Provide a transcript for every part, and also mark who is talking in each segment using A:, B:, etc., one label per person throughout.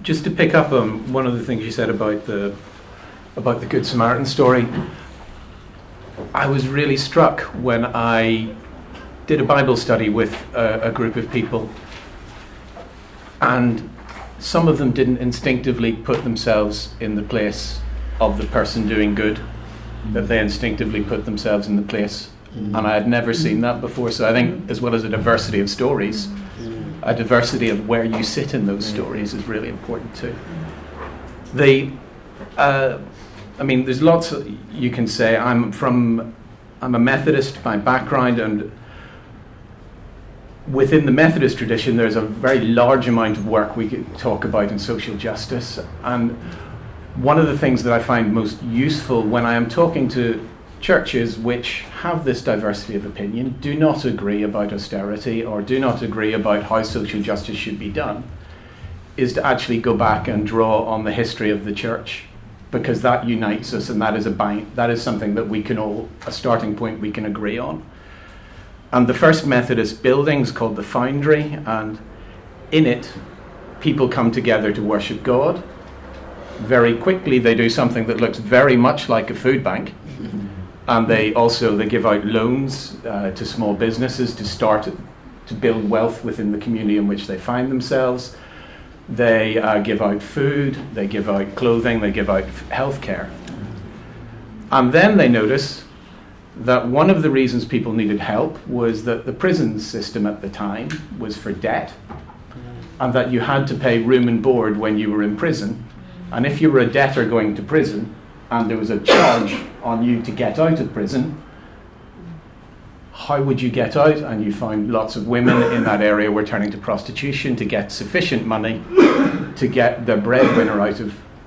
A: just to pick up on one of the things you said about the Good Samaritan story, I was really struck when I did a Bible study with a group of people, and some of them didn't instinctively put themselves in the place of the person doing good, that they instinctively put themselves in the place. And I had never seen that before. So I think, as well as a diversity of stories, a diversity of where you sit in those stories is really important too. There's lots you can say. I'm a Methodist by background, and within the Methodist tradition there's a very large amount of work we could talk about in social justice. And one of the things that I find most useful when I am talking to churches which have this diversity of opinion, do not agree about austerity or do not agree about how social justice should be done, is to actually go back and draw on the history of the church, because that unites us, and that is something that we can all, a starting point we can agree on. And the first Methodist building is called the Foundry, and in it people come together to worship God. Very quickly they do something that looks very much like a food bank. And they give out loans to small businesses to build wealth within the community in which they find themselves. They give out food, they give out clothing, they give out healthcare. And then they notice that one of the reasons people needed help was that the prison system at the time was for debt, and that you had to pay room and board when you were in prison. And if you were a debtor going to prison, and there was a charge on you to get out of prison, how would you get out? And you found lots of women in that area were turning to prostitution to get sufficient money to get the breadwinner out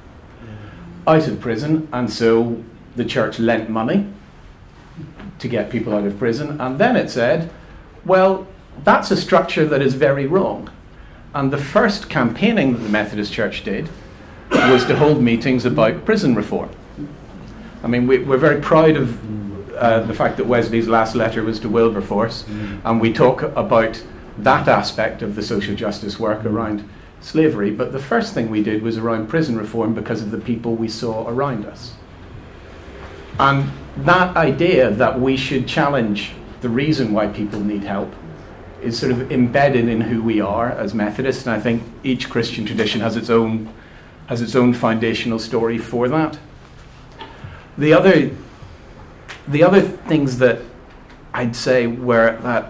A: of prison. And so the church lent money to get people out of prison. And then it said, well, that's a structure that is very wrong. And the first campaigning that the Methodist Church did was to hold meetings about prison reform. I mean, we're very proud of the fact that Wesley's last letter was to Wilberforce, and we talk about that aspect of the social justice work around slavery, but the first thing we did was around prison reform because of the people we saw around us. And that idea that we should challenge the reason why people need help is sort of embedded in who we are as Methodists, and I think each Christian tradition has its own foundational story for that. The other things that I'd say were that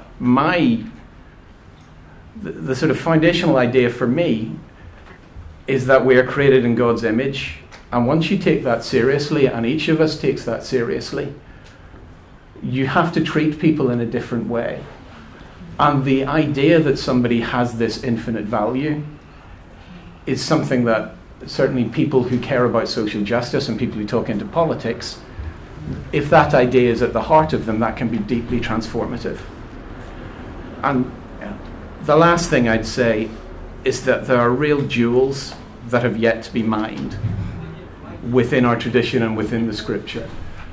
A: the sort of foundational idea for me is that we are created in God's image, and once you take that seriously, and each of us takes that seriously, you have to treat people in a different way. And the idea that somebody has this infinite value is something that certainly people who care about social justice and people who talk into politics, if that idea is at the heart of them, that can be deeply transformative. And the last thing I'd say is that there are real jewels that have yet to be mined within our tradition and within the scripture.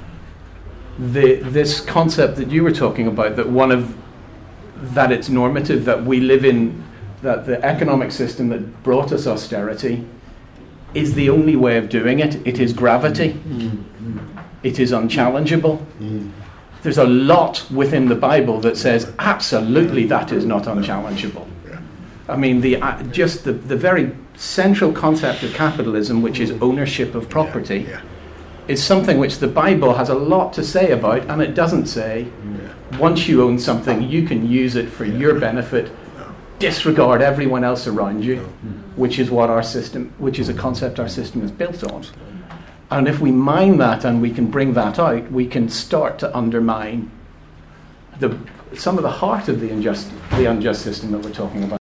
A: This concept that you were talking about, that it's normative, that we live in, that the economic system that brought us austerity is the only way of doing it. It is gravity. It is unchallengeable. There's a lot within the Bible that says absolutely that is not unchallengeable. I mean, the very central concept of capitalism, which is ownership of property, is something which the Bible has a lot to say about, and it doesn't say once you own something you can use it for your benefit, disregard everyone else around you, which is a concept our system is built on. And if we mine that and we can bring that out, we can start to undermine some of the heart of the unjust system that we're talking about.